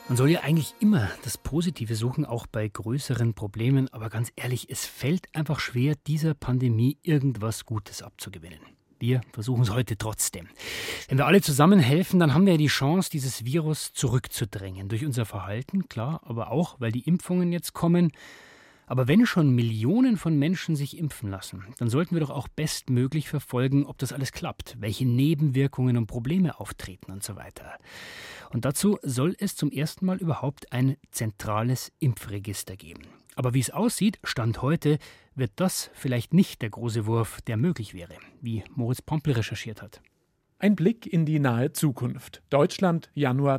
Man soll ja eigentlich immer das Positive suchen, auch bei größeren Problemen. Aber ganz ehrlich, es fällt einfach schwer, dieser Pandemie irgendwas Gutes abzugewinnen. Wir versuchen es heute trotzdem. Wenn wir alle zusammen helfen, dann haben wir ja die Chance, dieses Virus zurückzudrängen. Durch unser Verhalten, klar, aber auch, weil die Impfungen jetzt kommen. Aber wenn schon Millionen von Menschen sich impfen lassen, dann sollten wir doch auch bestmöglich verfolgen, ob das alles klappt, welche Nebenwirkungen und Probleme auftreten und so weiter. Und dazu soll es zum ersten Mal überhaupt ein zentrales Impfregister geben. Aber wie es aussieht, Stand heute, wird das vielleicht nicht der große Wurf, der möglich wäre, wie Moritz Pompel recherchiert hat. Ein Blick in die nahe Zukunft. Deutschland, Januar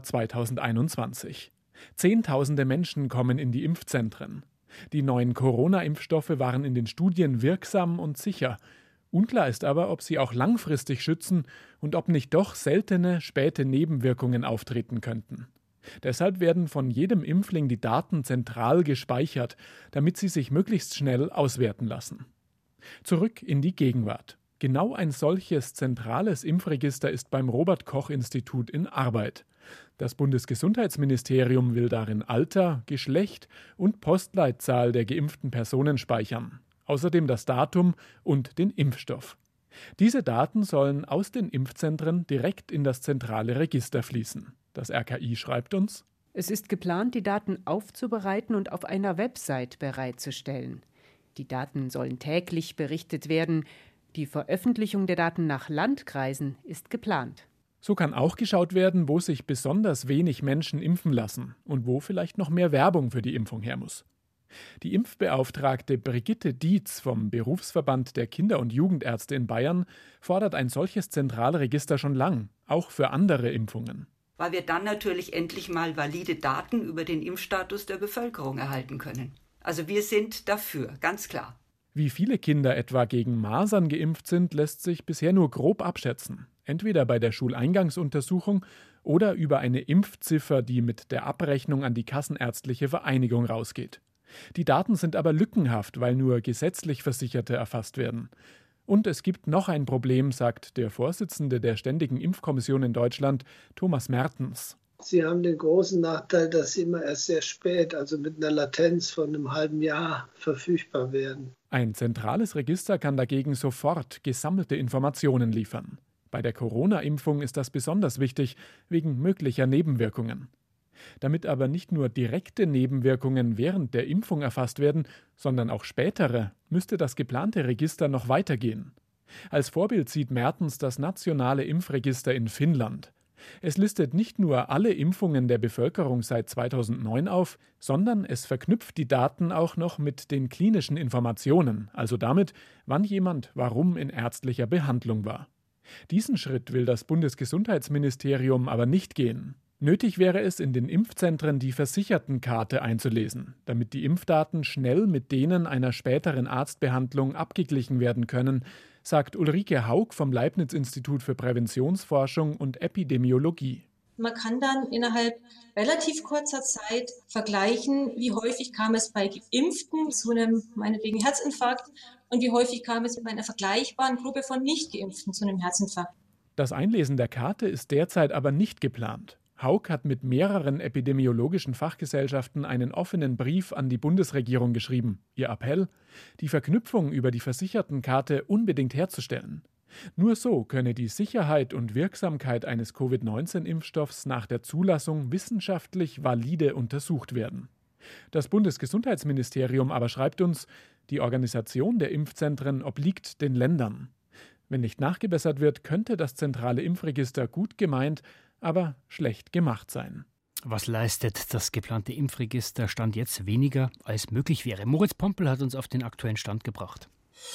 2021. Zehntausende Menschen kommen in die Impfzentren. Die neuen Corona-Impfstoffe waren in den Studien wirksam und sicher. Unklar ist aber, ob sie auch langfristig schützen und ob nicht doch seltene, späte Nebenwirkungen auftreten könnten. Deshalb werden von jedem Impfling die Daten zentral gespeichert, damit sie sich möglichst schnell auswerten lassen. Zurück in die Gegenwart. Genau ein solches zentrales Impfregister ist beim Robert-Koch-Institut in Arbeit. Das Bundesgesundheitsministerium will darin Alter, Geschlecht und Postleitzahl der geimpften Personen speichern. Außerdem das Datum und den Impfstoff. Diese Daten sollen aus den Impfzentren direkt in das zentrale Register fließen. Das RKI schreibt uns: Es ist geplant, die Daten aufzubereiten und auf einer Website bereitzustellen. Die Daten sollen täglich berichtet werden. Die Veröffentlichung der Daten nach Landkreisen ist geplant. So kann auch geschaut werden, wo sich besonders wenig Menschen impfen lassen und wo vielleicht noch mehr Werbung für die Impfung her muss. Die Impfbeauftragte Brigitte Dietz vom Berufsverband der Kinder- und Jugendärzte in Bayern fordert ein solches Zentralregister schon lang, auch für andere Impfungen. Weil wir dann natürlich endlich mal valide Daten über den Impfstatus der Bevölkerung erhalten können. Also wir sind dafür, ganz klar. Wie viele Kinder etwa gegen Masern geimpft sind, lässt sich bisher nur grob abschätzen. Entweder bei der Schuleingangsuntersuchung oder über eine Impfziffer, die mit der Abrechnung an die Kassenärztliche Vereinigung rausgeht. Die Daten sind aber lückenhaft, weil nur gesetzlich Versicherte erfasst werden. Und es gibt noch ein Problem, sagt der Vorsitzende der Ständigen Impfkommission in Deutschland, Thomas Mertens. Sie haben den großen Nachteil, dass sie immer erst sehr spät, also mit einer Latenz von einem halben Jahr, verfügbar werden. Ein zentrales Register kann dagegen sofort gesammelte Informationen liefern. Bei der Corona-Impfung ist das besonders wichtig, wegen möglicher Nebenwirkungen. Damit aber nicht nur direkte Nebenwirkungen während der Impfung erfasst werden, sondern auch spätere, müsste das geplante Register noch weitergehen. Als Vorbild sieht Mertens das nationale Impfregister in Finnland. Es listet nicht nur alle Impfungen der Bevölkerung seit 2009 auf, sondern es verknüpft die Daten auch noch mit den klinischen Informationen, also damit, wann jemand warum in ärztlicher Behandlung war. Diesen Schritt will das Bundesgesundheitsministerium aber nicht gehen. Nötig wäre es, in den Impfzentren die Versichertenkarte einzulesen, damit die Impfdaten schnell mit denen einer späteren Arztbehandlung abgeglichen werden können, sagt Ulrike Haug vom Leibniz-Institut für Präventionsforschung und Epidemiologie. Man kann dann innerhalb relativ kurzer Zeit vergleichen, wie häufig kam es bei Geimpften zu einem, meinetwegen, Herzinfarkt und wie häufig kam es bei einer vergleichbaren Gruppe von Nicht-Geimpften zu einem Herzinfarkt. Das Einlesen der Karte ist derzeit aber nicht geplant. Haug hat mit mehreren epidemiologischen Fachgesellschaften einen offenen Brief an die Bundesregierung geschrieben. Ihr Appell: die Verknüpfung über die Versichertenkarte unbedingt herzustellen. Nur so könne die Sicherheit und Wirksamkeit eines Covid-19-Impfstoffs nach der Zulassung wissenschaftlich valide untersucht werden. Das Bundesgesundheitsministerium aber schreibt uns, die Organisation der Impfzentren obliegt den Ländern. Wenn nicht nachgebessert wird, könnte das zentrale Impfregister gut gemeint, aber schlecht gemacht sein. Was leistet das geplante Impfregister Stand jetzt weniger, als möglich wäre? Moritz Pompel hat uns auf den aktuellen Stand gebracht.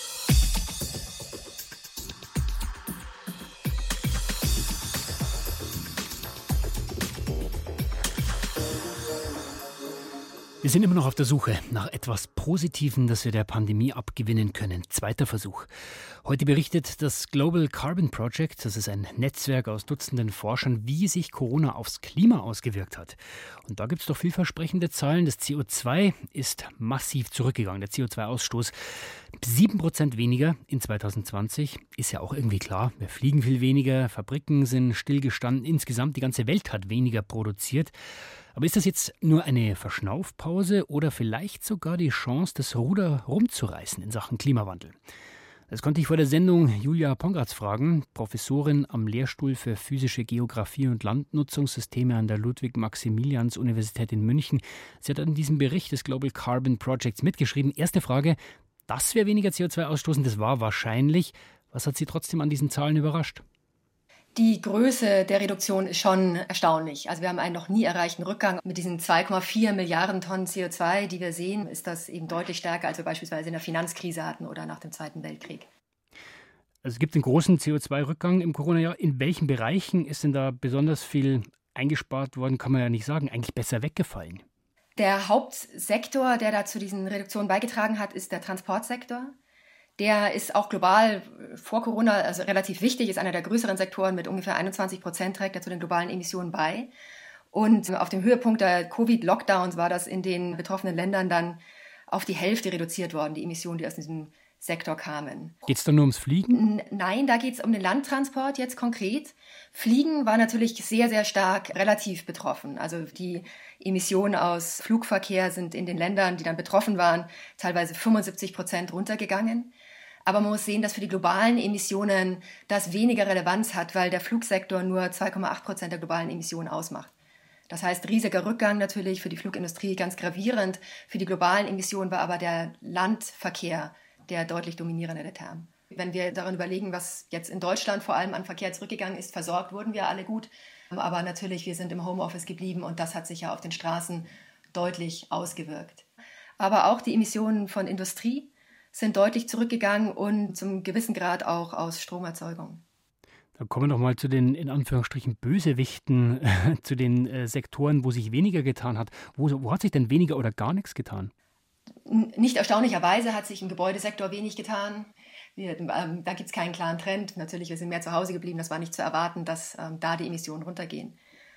Wir sind immer noch auf der Suche nach etwas Positivem, das wir der Pandemie abgewinnen können. Zweiter Versuch. Heute berichtet das Global Carbon Project, das ist ein Netzwerk aus Dutzenden Forschern, wie sich Corona aufs Klima ausgewirkt hat. Und da gibt es doch vielversprechende Zahlen. Das CO2 ist massiv zurückgegangen, der CO2-Ausstoß. 7% weniger in 2020, ist ja auch irgendwie klar. Wir fliegen viel weniger, Fabriken sind stillgestanden. Insgesamt die ganze Welt hat weniger produziert. Aber ist das jetzt nur eine Verschnaufpause oder vielleicht sogar die Chance, das Ruder rumzureißen in Sachen Klimawandel? Das konnte ich vor der Sendung Julia Pongratz fragen, Professorin am Lehrstuhl für physische Geographie und Landnutzungssysteme an der Ludwig-Maximilians-Universität in München. Sie hat an diesem Bericht des Global Carbon Projects mitgeschrieben. Erste Frage, dass wir weniger CO2 ausstoßen, das war wahrscheinlich. Was hat Sie trotzdem an diesen Zahlen überrascht? Die Größe der Reduktion ist schon erstaunlich. Also wir haben einen noch nie erreichten Rückgang. Mit diesen 2,4 Milliarden Tonnen CO2, die wir sehen, ist das eben deutlich stärker, als wir beispielsweise in der Finanzkrise hatten oder nach dem Zweiten Weltkrieg. Also es gibt einen großen CO2-Rückgang im Corona-Jahr. In welchen Bereichen ist denn da besonders viel eingespart worden, kann man ja nicht sagen, eigentlich besser weggefallen? Der Hauptsektor, der da zu diesen Reduktionen beigetragen hat, ist der Transportsektor. Der ist auch global vor Corona also relativ wichtig, ist einer der größeren Sektoren mit ungefähr 21%, trägt er zu den globalen Emissionen bei. Und auf dem Höhepunkt der Covid-Lockdowns war das in den betroffenen Ländern dann auf die Hälfte reduziert worden, die Emissionen, die aus diesem Sektor kamen. Geht es da nur ums Fliegen? Nein, da geht es um den Landtransport jetzt konkret. Fliegen war natürlich sehr, sehr stark relativ betroffen. Also die Emissionen aus Flugverkehr sind in den Ländern, die dann betroffen waren, teilweise 75% runtergegangen. Aber man muss sehen, dass für die globalen Emissionen das weniger Relevanz hat, weil der Flugsektor nur 2,8% der globalen Emissionen ausmacht. Das heißt, riesiger Rückgang natürlich für die Flugindustrie, ganz gravierend. Für die globalen Emissionen war aber der Landverkehr der deutlich dominierende Term. Wenn wir daran überlegen, was jetzt in Deutschland vor allem an Verkehr zurückgegangen ist, versorgt wurden wir alle gut. Aber natürlich, wir sind im Homeoffice geblieben und das hat sich ja auf den Straßen deutlich ausgewirkt. Aber auch die Emissionen von Industrie sind deutlich zurückgegangen und zum gewissen Grad auch aus Stromerzeugung. Dann kommen wir doch mal zu den, in Anführungsstrichen, Bösewichten, zu den Sektoren, wo sich weniger getan hat. Wo hat sich denn weniger oder gar nichts getan? Nicht erstaunlicherweise hat sich im Gebäudesektor wenig getan. Da gibt es keinen klaren Trend. Natürlich, wir sind mehr zu Hause geblieben. Das war nicht zu erwarten, dass da die Emissionen runtergehen.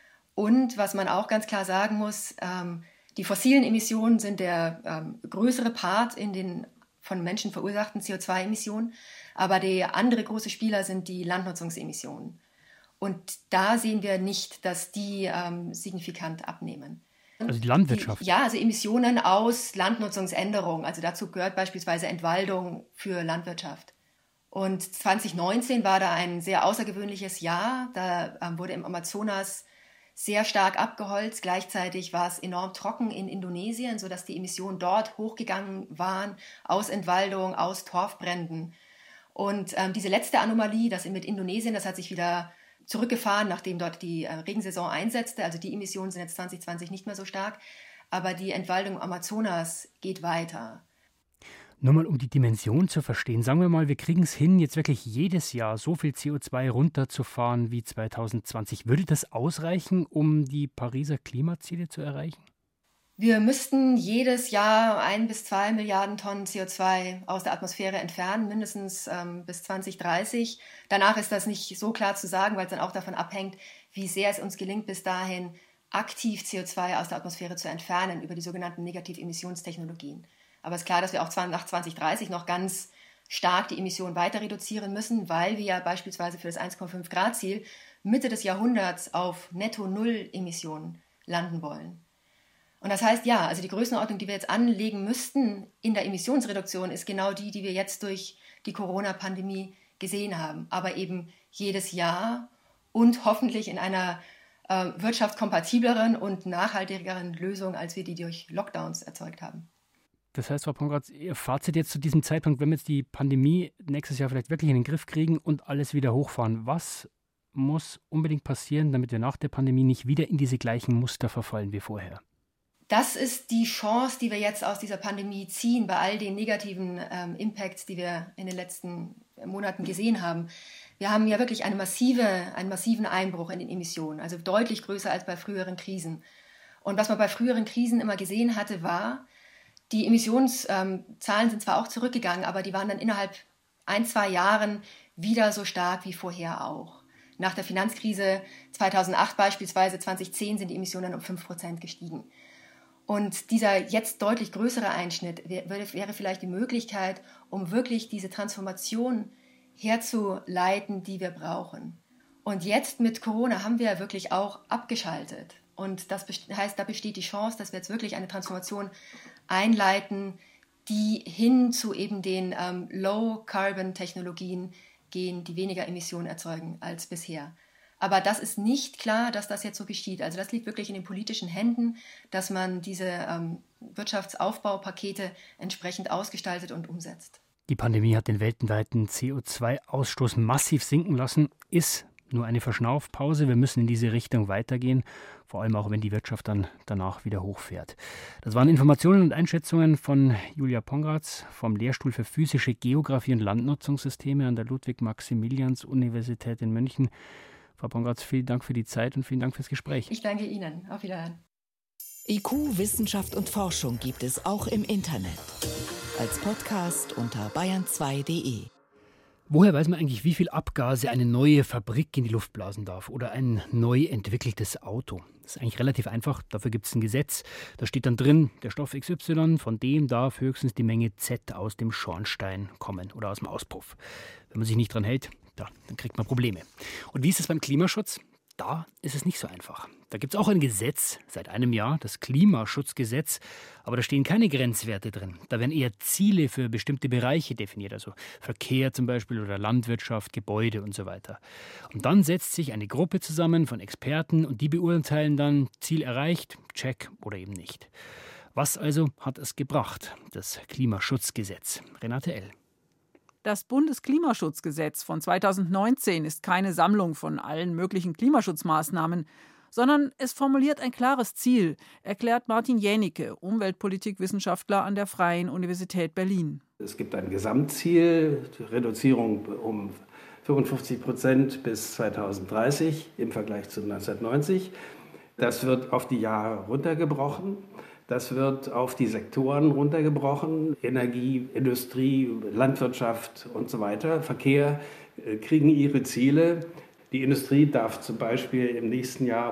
Und was man auch ganz klar sagen muss, die fossilen Emissionen sind der größere Part in den von Menschen verursachten CO2-Emissionen. Aber der andere große Spieler sind die Landnutzungsemissionen. Und da sehen wir nicht, dass die signifikant abnehmen. Also die Landwirtschaft? Also Emissionen aus Landnutzungsänderung. Also dazu gehört beispielsweise Entwaldung für Landwirtschaft. Und 2019 war da ein sehr außergewöhnliches Jahr. Da wurde im Amazonas sehr stark abgeholzt. Gleichzeitig war es enorm trocken in Indonesien, sodass die Emissionen dort hochgegangen waren aus Entwaldung, aus Torfbränden. Und diese letzte Anomalie, das mit Indonesien, das hat sich wieder zurückgefahren, nachdem dort die Regensaison einsetzte. Also die Emissionen sind jetzt 2020 nicht mehr so stark, aber die Entwaldung im Amazonas geht weiter. Nur mal, um die Dimension zu verstehen. Sagen wir mal, wir kriegen es hin, jetzt wirklich jedes Jahr so viel CO2 runterzufahren wie 2020. Würde das ausreichen, um die Pariser Klimaziele zu erreichen? Wir müssten jedes Jahr 1 bis 2 Milliarden Tonnen CO2 aus der Atmosphäre entfernen, mindestens bis 2030. Danach ist das nicht so klar zu sagen, weil es dann auch davon abhängt, wie sehr es uns gelingt, bis dahin aktiv CO2 aus der Atmosphäre zu entfernen über die sogenannten Negativemissionstechnologien. Aber es ist klar, dass wir auch nach 2030 noch ganz stark die Emissionen weiter reduzieren müssen, weil wir ja beispielsweise für das 1,5 Grad Ziel Mitte des Jahrhunderts auf Netto-Null-Emissionen landen wollen. Und das heißt, ja, also die Größenordnung, die wir jetzt anlegen müssten in der Emissionsreduktion, ist genau die wir jetzt durch die Corona-Pandemie gesehen haben. Aber eben jedes Jahr und hoffentlich in einer wirtschaftskompatibleren und nachhaltigeren Lösung, als wir die durch Lockdowns erzeugt haben. Das heißt, Frau Pongratz, Ihr Fazit jetzt zu diesem Zeitpunkt, wenn wir jetzt die Pandemie nächstes Jahr vielleicht wirklich in den Griff kriegen und alles wieder hochfahren, was muss unbedingt passieren, damit wir nach der Pandemie nicht wieder in diese gleichen Muster verfallen wie vorher? Das ist die Chance, die wir jetzt aus dieser Pandemie ziehen, bei all den negativen Impacts, die wir in den letzten Monaten gesehen haben. Wir haben ja wirklich einen massiven Einbruch in den Emissionen, also deutlich größer als bei früheren Krisen. Und was man bei früheren Krisen immer gesehen hatte, war, die Emissionszahlen sind zwar auch zurückgegangen, aber die waren dann innerhalb 1-2 Jahren wieder so stark wie vorher auch. Nach der Finanzkrise 2008 beispielsweise, 2010 sind die Emissionen um 5% gestiegen. Und dieser jetzt deutlich größere Einschnitt wäre vielleicht die Möglichkeit, um wirklich diese Transformation herzuleiten, die wir brauchen. Und jetzt mit Corona haben wir wirklich auch abgeschaltet. Und das heißt, da besteht die Chance, dass wir jetzt wirklich eine Transformation einleiten, die hin zu eben den Low-Carbon-Technologien gehen, die weniger Emissionen erzeugen als bisher. Aber das ist nicht klar, dass das jetzt so geschieht. Also das liegt wirklich in den politischen Händen, dass man diese Wirtschaftsaufbaupakete entsprechend ausgestaltet und umsetzt. Die Pandemie hat den weltweiten CO2-Ausstoß massiv sinken lassen, ist nur eine Verschnaufpause. Wir müssen in diese Richtung weitergehen, vor allem auch, wenn die Wirtschaft dann danach wieder hochfährt. Das waren Informationen und Einschätzungen von Julia Pongratz vom Lehrstuhl für physische Geographie und Landnutzungssysteme an der Ludwig-Maximilians-Universität in München. Frau Pongratz, vielen Dank für die Zeit und vielen Dank fürs Gespräch. Ich danke Ihnen. Auf Wiederhören. IQ, Wissenschaft und Forschung gibt es auch im Internet. Als Podcast unter bayern2.de. Woher weiß man eigentlich, wie viel Abgase eine neue Fabrik in die Luft blasen darf oder ein neu entwickeltes Auto? Das ist eigentlich relativ einfach. Dafür gibt es ein Gesetz. Da steht dann drin, der Stoff XY, von dem darf höchstens die Menge Z aus dem Schornstein kommen oder aus dem Auspuff. Wenn man sich nicht dran hält, dann kriegt man Probleme. Und wie ist es beim Klimaschutz? Da ist es nicht so einfach. Da gibt es auch ein Gesetz seit einem Jahr, das Klimaschutzgesetz, aber da stehen keine Grenzwerte drin. Da werden eher Ziele für bestimmte Bereiche definiert, also Verkehr zum Beispiel oder Landwirtschaft, Gebäude und so weiter. Und dann setzt sich eine Gruppe zusammen von Experten und die beurteilen dann, Ziel erreicht, check oder eben nicht. Was also hat es gebracht, das Klimaschutzgesetz? Renate L. Das Bundesklimaschutzgesetz von 2019 ist keine Sammlung von allen möglichen Klimaschutzmaßnahmen, sondern es formuliert ein klares Ziel, erklärt Martin Jänicke, Umweltpolitikwissenschaftler an der Freien Universität Berlin. Es gibt ein Gesamtziel, die Reduzierung um 55% bis 2030 im Vergleich zu 1990. Das wird auf die Jahre runtergebrochen. Das wird auf die Sektoren runtergebrochen. Energie, Industrie, Landwirtschaft und so weiter. Verkehr kriegen ihre Ziele. Die Industrie darf zum Beispiel im nächsten Jahr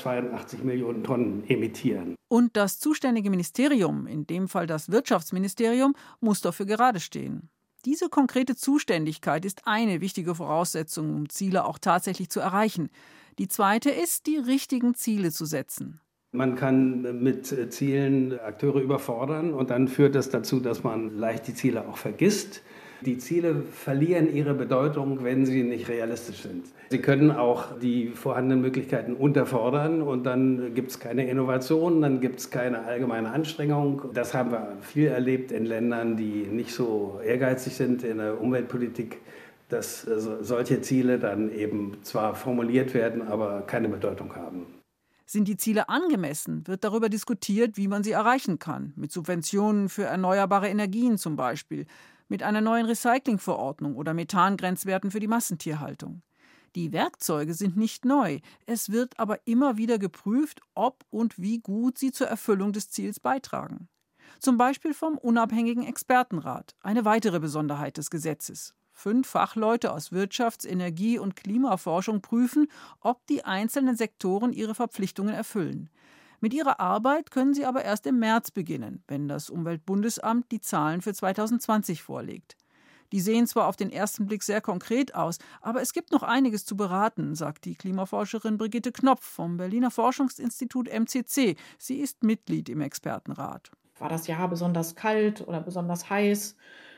182 Millionen Tonnen emittieren. Und das zuständige Ministerium, in dem Fall das Wirtschaftsministerium, muss dafür gerade stehen. Diese konkrete Zuständigkeit ist eine wichtige Voraussetzung, um Ziele auch tatsächlich zu erreichen. Die zweite ist, die richtigen Ziele zu setzen. Man kann mit Zielen Akteure überfordern und dann führt das dazu, dass man leicht die Ziele auch vergisst. Die Ziele verlieren ihre Bedeutung, wenn sie nicht realistisch sind. Sie können auch die vorhandenen Möglichkeiten unterfordern und dann gibt es keine Innovation, dann gibt es keine allgemeine Anstrengung. Das haben wir viel erlebt in Ländern, die nicht so ehrgeizig sind in der Umweltpolitik, dass solche Ziele dann eben zwar formuliert werden, aber keine Bedeutung haben. Sind die Ziele angemessen, wird darüber diskutiert, wie man sie erreichen kann. Mit Subventionen für erneuerbare Energien zum Beispiel, mit einer neuen Recyclingverordnung oder Methangrenzwerten für die Massentierhaltung. Die Werkzeuge sind nicht neu. Es wird aber immer wieder geprüft, ob und wie gut sie zur Erfüllung des Ziels beitragen. Zum Beispiel vom unabhängigen Expertenrat, eine weitere Besonderheit des Gesetzes. 5 Fachleute aus Wirtschafts-, Energie- und Klimaforschung prüfen, ob die einzelnen Sektoren ihre Verpflichtungen erfüllen. Mit ihrer Arbeit können sie aber erst im März beginnen, wenn das Umweltbundesamt die Zahlen für 2020 vorlegt. Die sehen zwar auf den ersten Blick sehr konkret aus, aber es gibt noch einiges zu beraten, sagt die Klimaforscherin Brigitte Knopf vom Berliner Forschungsinstitut MCC. Sie ist Mitglied im Expertenrat. War das Jahr besonders kalt oder besonders heiß?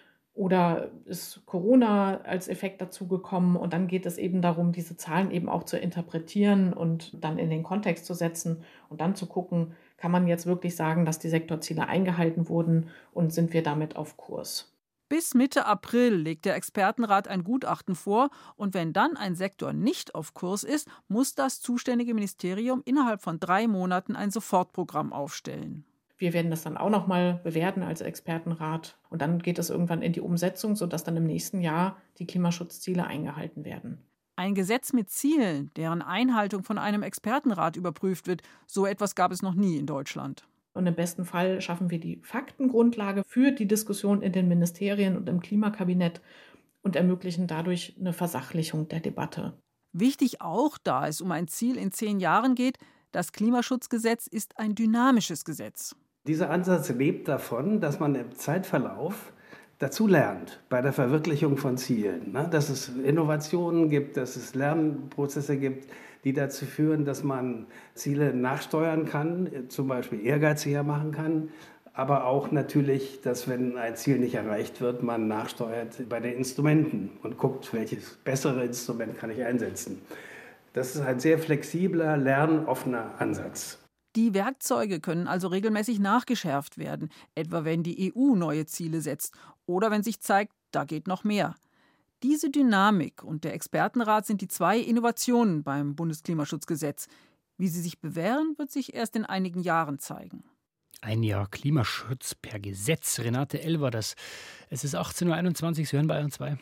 Oder ist Corona als Effekt dazugekommen? Und dann geht es eben darum, diese Zahlen eben auch zu interpretieren und dann in den Kontext zu setzen und dann zu gucken, kann man jetzt wirklich sagen, dass die Sektorziele eingehalten wurden und sind wir damit auf Kurs? Bis Mitte April legt der Expertenrat ein Gutachten vor und wenn dann ein Sektor nicht auf Kurs ist, muss das zuständige Ministerium innerhalb von 3 Monaten ein Sofortprogramm aufstellen. Wir werden das dann auch nochmal bewerten als Expertenrat und dann geht es irgendwann in die Umsetzung, sodass dann im nächsten Jahr die Klimaschutzziele eingehalten werden. Ein Gesetz mit Zielen, deren Einhaltung von einem Expertenrat überprüft wird, so etwas gab es noch nie in Deutschland. Und im besten Fall schaffen wir die Faktengrundlage für die Diskussion in den Ministerien und im Klimakabinett und ermöglichen dadurch eine Versachlichung der Debatte. Wichtig auch, da es um ein Ziel in 10 Jahren geht, das Klimaschutzgesetz ist ein dynamisches Gesetz. Dieser Ansatz lebt davon, dass man im Zeitverlauf dazu lernt bei der Verwirklichung von Zielen. Dass es Innovationen gibt, dass es Lernprozesse gibt, die dazu führen, dass man Ziele nachsteuern kann, zum Beispiel ehrgeiziger machen kann. Aber auch natürlich, dass wenn ein Ziel nicht erreicht wird, man nachsteuert bei den Instrumenten und guckt, welches bessere Instrument kann ich einsetzen. Das ist ein sehr flexibler, lernoffener Ansatz. Die Werkzeuge können also regelmäßig nachgeschärft werden, etwa wenn die EU neue Ziele setzt oder wenn sich zeigt, da geht noch mehr. Diese Dynamik und der Expertenrat sind die 2 Innovationen beim Bundesklimaschutzgesetz. Wie sie sich bewähren, wird sich erst in einigen Jahren zeigen. Ein Jahr Klimaschutz per Gesetz. Renate L. war das. Es ist 18.21 Uhr, Sie hören Bayern 2.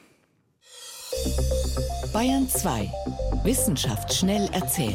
Bayern 2. Wissenschaft schnell erzählt.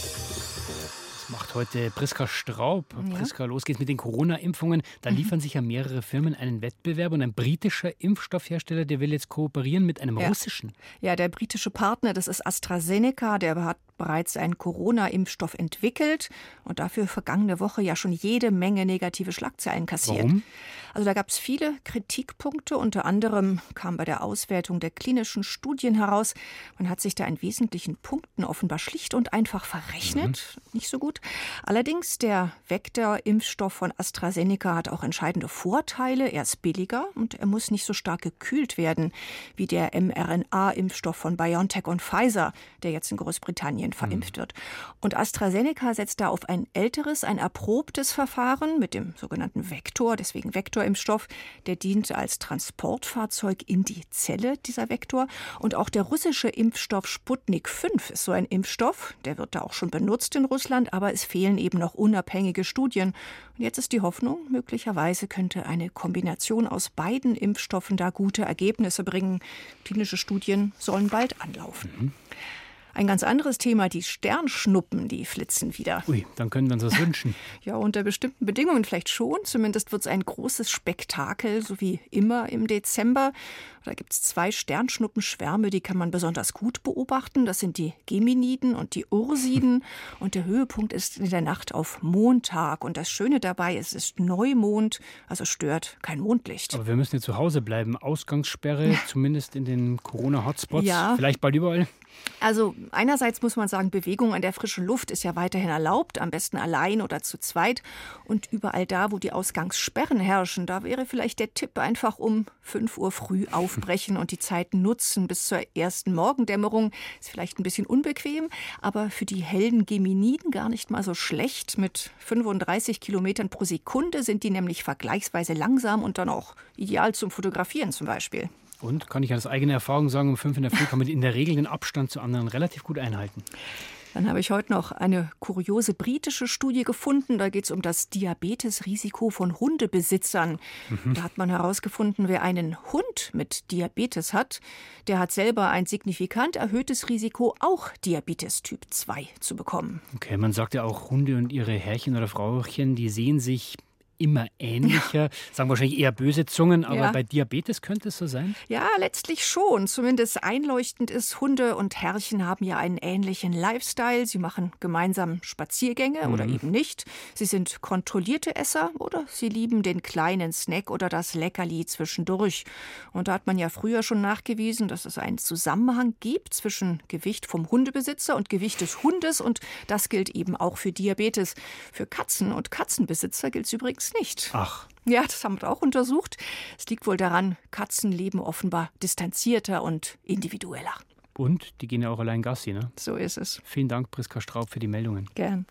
Macht heute Priska Straub. Ja. Priska, los geht's mit den Corona-Impfungen. Da liefern sich ja mehrere Firmen einen Wettbewerb und ein britischer Impfstoffhersteller, der will jetzt kooperieren mit einem russischen. Ja, der britische Partner, das ist AstraZeneca, der hat bereits einen Corona-Impfstoff entwickelt und dafür vergangene Woche ja schon jede Menge negative Schlagzeilen kassiert. Warum? Also da gab es viele Kritikpunkte. Unter anderem kam bei der Auswertung der klinischen Studien heraus, man hat sich da in wesentlichen Punkten offenbar schlicht und einfach verrechnet. Nicht so gut. Allerdings, der Vektor-Impfstoff von AstraZeneca hat auch entscheidende Vorteile. Er ist billiger und er muss nicht so stark gekühlt werden wie der mRNA-Impfstoff von BioNTech und Pfizer, der jetzt in Großbritannien verimpft wird. Und AstraZeneca setzt da auf ein älteres, ein erprobtes Verfahren mit dem sogenannten Vektor, deswegen Vektorimpfstoff. Der dient als Transportfahrzeug in die Zelle, dieser Vektor. Und auch der russische Impfstoff Sputnik 5 ist so ein Impfstoff. Der wird da auch schon benutzt in Russland, aber es fehlen eben noch unabhängige Studien. Und jetzt ist die Hoffnung, möglicherweise könnte eine Kombination aus beiden Impfstoffen da gute Ergebnisse bringen. Klinische Studien sollen bald anlaufen. Ein ganz anderes Thema, die Sternschnuppen, die flitzen wieder. Ui, dann können wir uns das wünschen. Ja, unter bestimmten Bedingungen vielleicht schon. Zumindest wird es ein großes Spektakel, so wie immer im Dezember. Da gibt es 2 Sternschnuppenschwärme, die kann man besonders gut beobachten. Das sind die Geminiden und die Ursiden. Und der Höhepunkt ist in der Nacht auf Montag. Und das Schöne dabei ist, es ist Neumond, also stört kein Mondlicht. Aber wir müssen jetzt zu Hause bleiben. Ausgangssperre, zumindest in den Corona-Hotspots. Ja. Vielleicht bald überall. Also einerseits muss man sagen, Bewegung an der frischen Luft ist ja weiterhin erlaubt, am besten allein oder zu zweit. Und überall da, wo die Ausgangssperren herrschen, da wäre vielleicht der Tipp einfach um 5 Uhr früh aufbrechen und die Zeit nutzen bis zur ersten Morgendämmerung. Ist vielleicht ein bisschen unbequem, aber für die hellen Geminiden gar nicht mal so schlecht. Mit 35 Kilometern pro Sekunde sind die nämlich vergleichsweise langsam und dann auch ideal zum Fotografieren zum Beispiel. Und, kann ich aus eigener Erfahrung sagen, um 5 in der Früh kann man in der Regel den Abstand zu anderen relativ gut einhalten. Dann habe ich heute noch eine kuriose britische Studie gefunden. Da geht es um das Diabetesrisiko von Hundebesitzern. Da hat man herausgefunden, wer einen Hund mit Diabetes hat, der hat selber ein signifikant erhöhtes Risiko, auch Diabetes Typ 2 zu bekommen. Okay, man sagt ja auch, Hunde und ihre Herrchen oder Frauchen, die sehen sich immer ähnlicher, sagen wahrscheinlich eher böse Zungen, aber bei Diabetes könnte es so sein? Ja, letztlich schon. Zumindest einleuchtend ist, Hunde und Herrchen haben ja einen ähnlichen Lifestyle. Sie machen gemeinsam Spaziergänge oder eben nicht. Sie sind kontrollierte Esser oder sie lieben den kleinen Snack oder das Leckerli zwischendurch. Und da hat man ja früher schon nachgewiesen, dass es einen Zusammenhang gibt zwischen Gewicht vom Hundebesitzer und Gewicht des Hundes. Und das gilt eben auch für Diabetes. Für Katzen und Katzenbesitzer gilt es übrigens nicht. Ach. Ja, das haben wir auch untersucht. Es liegt wohl daran, Katzen leben offenbar distanzierter und individueller. Und die gehen ja auch allein Gassi, ne? So ist es. Vielen Dank, Priska Straub, für die Meldungen. Gern.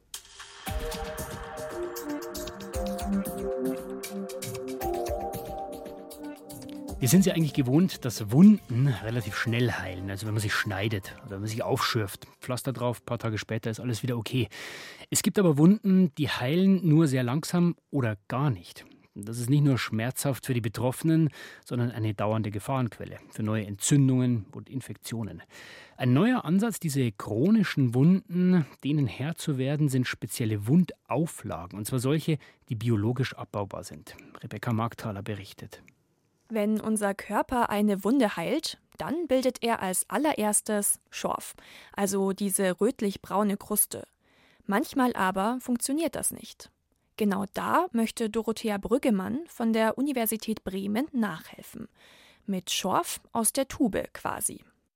Wir sind ja eigentlich gewohnt, dass Wunden relativ schnell heilen. Also wenn man sich schneidet oder wenn man sich aufschürft, Pflaster drauf, ein paar Tage später ist alles wieder okay. Es gibt aber Wunden, die heilen nur sehr langsam oder gar nicht. Das ist nicht nur schmerzhaft für die Betroffenen, sondern eine dauernde Gefahrenquelle für neue Entzündungen und Infektionen. Ein neuer Ansatz, diese chronischen Wunden, denen Herr zu werden, sind spezielle Wundauflagen. Und zwar solche, die biologisch abbaubar sind. Rebecca Markthaler berichtet. Wenn unser Körper eine Wunde heilt, dann bildet er als allererstes Schorf, also diese rötlich-braune Kruste. Manchmal aber funktioniert das nicht. Genau da möchte Dorothea Brüggemann von der Universität Bremen nachhelfen. Mit Schorf aus der Tube quasi.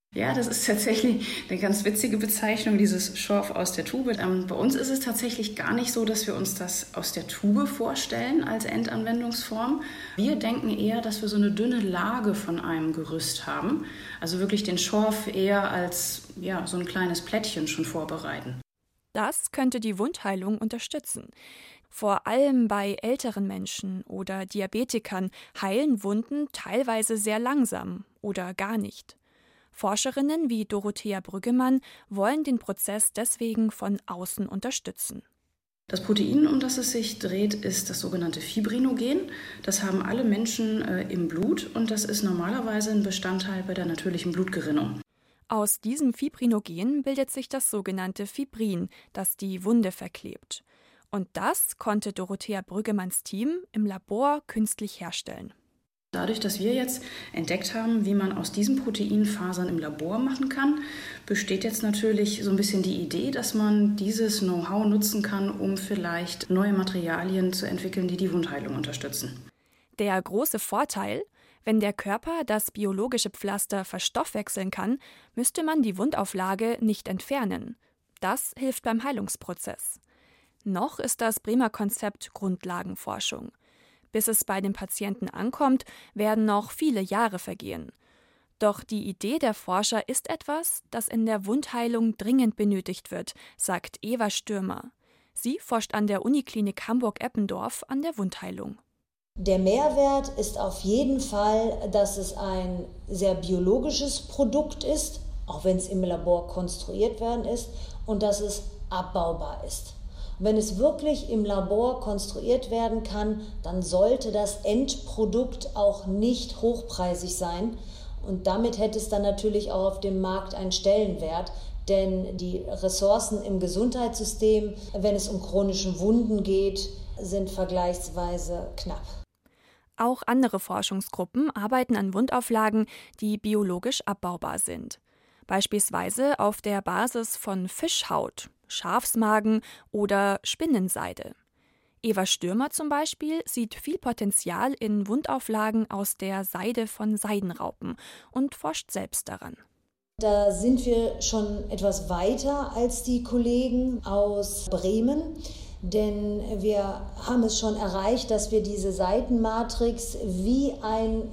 Ja, das ist tatsächlich eine ganz witzige Bezeichnung, dieses Schorf aus der Tube. Bei uns ist es tatsächlich gar nicht so, dass wir uns das aus der Tube vorstellen als Endanwendungsform. Wir denken eher, dass wir so eine dünne Lage von einem Gerüst haben. Also wirklich den Schorf eher als so ein kleines Plättchen schon vorbereiten. Das könnte die Wundheilung unterstützen. Vor allem bei älteren Menschen oder Diabetikern heilen Wunden teilweise sehr langsam oder gar nicht. Forscherinnen wie Dorothea Brüggemann wollen den Prozess deswegen von außen unterstützen. Das Protein, um das es sich dreht, ist das sogenannte Fibrinogen. Das haben alle Menschen im Blut und das ist normalerweise ein Bestandteil bei der natürlichen Blutgerinnung. Aus diesem Fibrinogen bildet sich das sogenannte Fibrin, das die Wunde verklebt. Und das konnte Dorothea Brüggemanns Team im Labor künstlich herstellen. Dadurch, dass wir jetzt entdeckt haben, wie man aus diesen Proteinfasern im Labor machen kann, besteht jetzt natürlich so ein bisschen die Idee, dass man dieses Know-how nutzen kann, um vielleicht neue Materialien zu entwickeln, die die Wundheilung unterstützen. Der große Vorteil: Wenn der Körper das biologische Pflaster verstoffwechseln kann, müsste man die Wundauflage nicht entfernen. Das hilft beim Heilungsprozess. Noch ist das Bremer Konzept Grundlagenforschung. Bis es bei den Patienten ankommt, werden noch viele Jahre vergehen. Doch die Idee der Forscher ist etwas, das in der Wundheilung dringend benötigt wird, sagt Eva Stürmer. Sie forscht an der Uniklinik Hamburg-Eppendorf an der Wundheilung. Der Mehrwert ist auf jeden Fall, dass es ein sehr biologisches Produkt ist, auch wenn es im Labor konstruiert worden ist, und dass es abbaubar ist. Wenn es wirklich im Labor konstruiert werden kann, dann sollte das Endprodukt auch nicht hochpreisig sein. Und damit hätte es dann natürlich auch auf dem Markt einen Stellenwert. Denn die Ressourcen im Gesundheitssystem, wenn es um chronische Wunden geht, sind vergleichsweise knapp. Auch andere Forschungsgruppen arbeiten an Wundauflagen, die biologisch abbaubar sind. Beispielsweise auf der Basis von Fischhaut, Schafsmagen oder Spinnenseide. Eva Stürmer zum Beispiel sieht viel Potenzial in Wundauflagen aus der Seide von Seidenraupen und forscht selbst daran. Da sind wir schon etwas weiter als die Kollegen aus Bremen, denn wir haben es schon erreicht, dass wir diese Seitenmatrix wie ein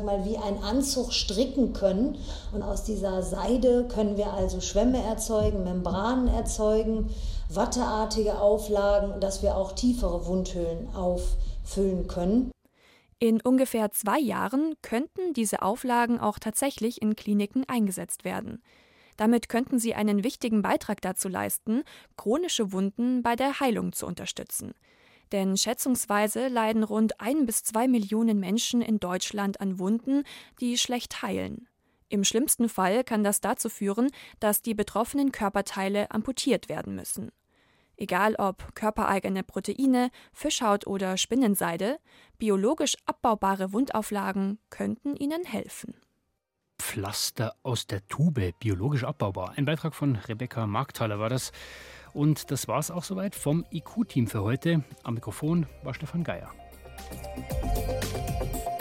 Anzug stricken können. Und aus dieser Seide können wir also Schwämme erzeugen, Membranen erzeugen, watteartige Auflagen, dass wir auch tiefere Wundhöhlen auffüllen können. In ungefähr 2 Jahren könnten diese Auflagen auch tatsächlich in Kliniken eingesetzt werden. Damit könnten sie einen wichtigen Beitrag dazu leisten, chronische Wunden bei der Heilung zu unterstützen. Denn schätzungsweise leiden rund 1 bis 2 Millionen Menschen in Deutschland an Wunden, die schlecht heilen. Im schlimmsten Fall kann das dazu führen, dass die betroffenen Körperteile amputiert werden müssen. Egal ob körpereigene Proteine, Fischhaut oder Spinnenseide, biologisch abbaubare Wundauflagen könnten ihnen helfen. Pflaster aus der Tube, biologisch abbaubar. Ein Beitrag von Rebecca Markthaler war das. Und das war es auch soweit vom IQ-Team für heute. Am Mikrofon war Stefan Geier.